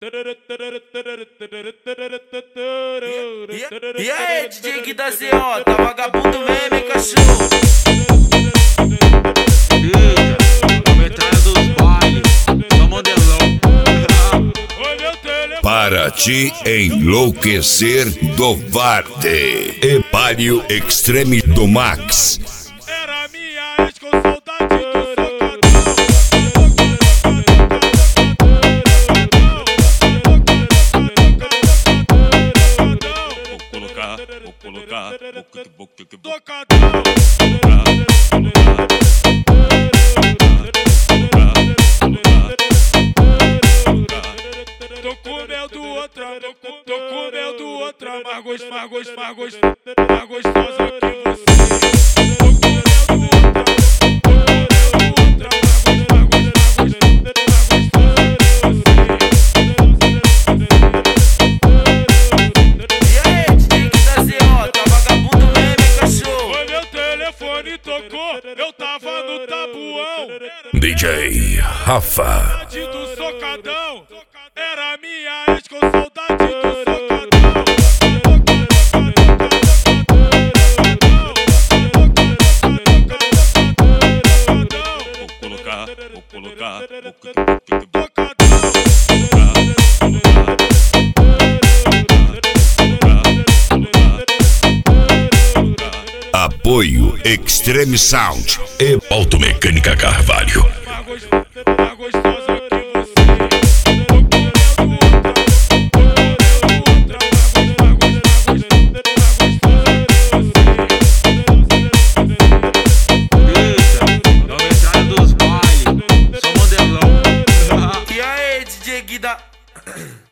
E aí, DJ Gui da ZO, tá vagabundo mesmo, hein, cachorro? Eita, a metralha dos bailes, só modelão. Para te enlouquecer do Varde, Epário Extreme do Max. Era minha ex com saudade do socadão. Vou colocar, tocadão. Tô com mel do outra, tô com mel do outra, mais gostosa que você. Tô com mel do outra, mais E aí, DJ Gui da ZO, tá vagabundo mesmo, hein, cachorro? Foi meu telefone tocou, eu tava no tabuão. DJ Rafa. Do socadão, era minha ex com saudade do socadão. Vou colocar, Apoio Extreme Sound e Automecânica Carvalho. mais gostosa que você. Eita, a metralha dos bailes, só modelão. E aí, DJ Gui da...